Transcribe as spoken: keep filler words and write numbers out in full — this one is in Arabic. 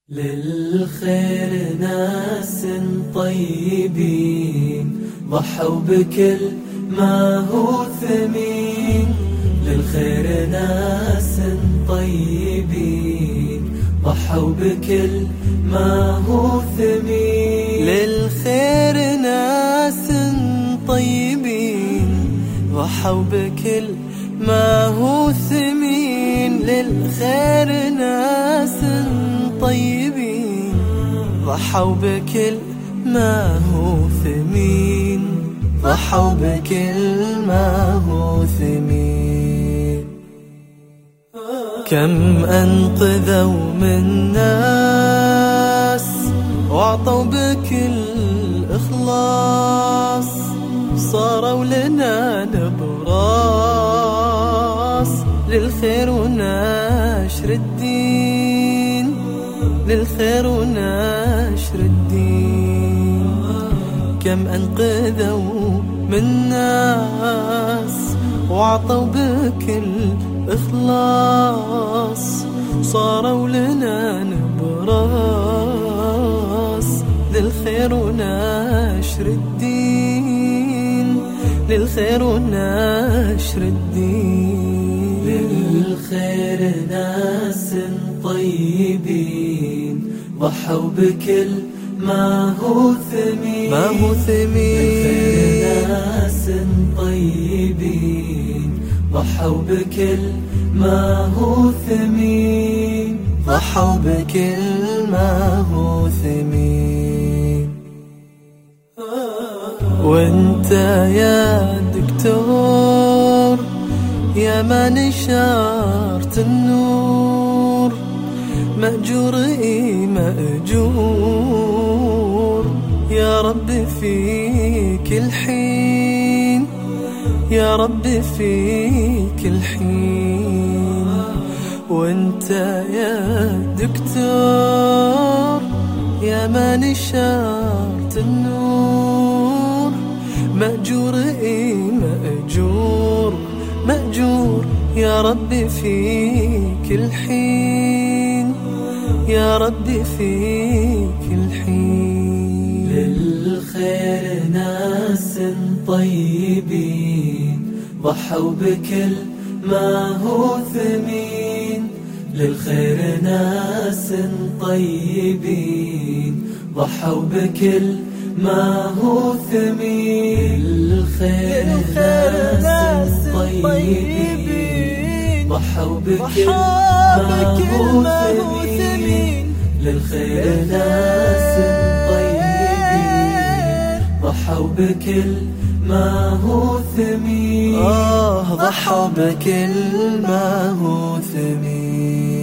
للخير ناس طيبين ضحوا بكل ما هو ثمين. للخير ناس طيبين ضحوا بكل ما هو ثمين. للخير ناس طيبين ضحوا بكل ما هو ثمين. للخير ناس طيبين ضحوا بكل ما هو ثمين. ضحوا بكل ما هو ثمين. كم أنقذوا من ناس وعطوا بكل إخلاص، صاروا لنا نبراس للخير ونشر الدين. للخير ونشر الدين. كم أنقذوا من ناس وعطوا بكل إخلاص، صاروا لنا نبراس للخير ونشر الدين. للخير ونشر الدين. للخير ناس طيبين ضحوا بكل ما هو ثمين. ما هو ثمين. للخير ناس طيبين ضحوا بكل ما هو ثمين. ضحوا بكل ما هو ثمين. وانت يا دكتور يا ما نشرت النور، مأجور اي مأجور يا رب فيك الحين. يا رب فيك الحين. وانت يا دكتور يا ما نشرت النور، مأجور اي مأجور مأجور يا رب فيك الحين. يا رب فيك الحين. للخير ناس طيبين ضحوا بكل ما هو ثمين. للخير ناس طيبين ضحوا بكل ما هو ثمين. للخير ناس طيبين ضحوا بكل ما هو ثمين. للخير ناس طيبين ضحوا بكل ما هو ثمين. آه ضحوا بكل ما هو ثمين.